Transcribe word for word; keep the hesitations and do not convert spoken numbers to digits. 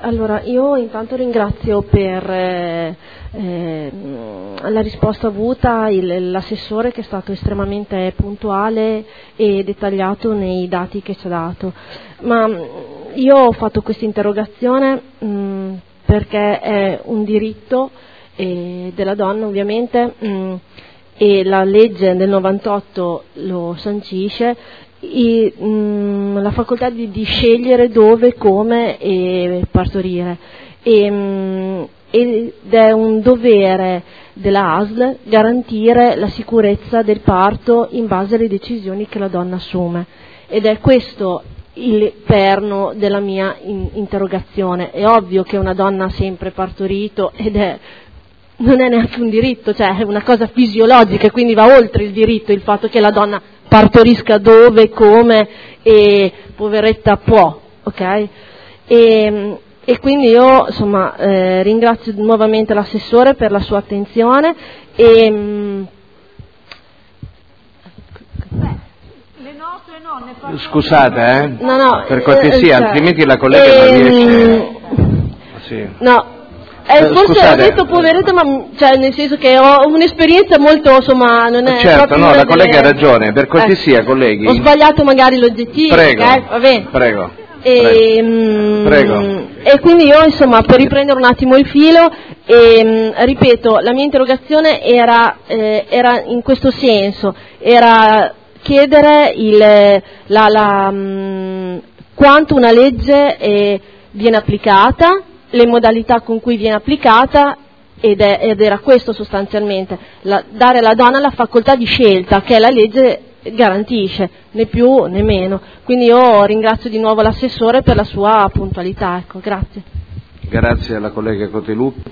Allora, io intanto ringrazio per eh, eh, la risposta avuta il, l'assessore, che è stato estremamente puntuale e dettagliato nei dati che ci ha dato. Ma io ho fatto questa interrogazione mh, perché è un diritto eh, della donna, ovviamente, mh, e la legge del novantotto lo sancisce. I, mh, la facoltà di, di scegliere dove, come e partorire, e, mh, ed è un dovere della A S L garantire la sicurezza del parto in base alle decisioni che la donna assume, ed è questo il perno della mia in, interrogazione. È ovvio che una donna ha sempre partorito ed è non è neanche un diritto, cioè è una cosa fisiologica, quindi va oltre il diritto il fatto che la donna partorisca dove, come e poveretta può, ok? E, e quindi io insomma eh, ringrazio nuovamente l'assessore per la sua attenzione e mh, le nostre nonne partono... Scusate, eh? No, no, per cortesia, eh, altrimenti la collega eh, non riesce. Sì. No. Eh, forse Scusate. ho detto poveretta, ma cioè, nel senso che ho un'esperienza molto, insomma, non è Certo, no, la collega delle... ha ragione, per cortesia, eh, colleghi. Ho sbagliato magari l'oggettivo, Prego, okay? Va bene. prego. E, Prego. mh, Prego. e quindi io, insomma, per riprendere un attimo il filo, e, mh, ripeto, la mia interrogazione era, eh, era in questo senso, era chiedere il, la, la, mh, quanto una legge eh, viene applicata, le modalità con cui viene applicata, ed, è, ed era questo sostanzialmente, la, dare alla donna la facoltà di scelta che la legge garantisce, né più né meno. Quindi io ringrazio di nuovo l'assessore per la sua puntualità, ecco, grazie. Grazie alla collega Cotelù.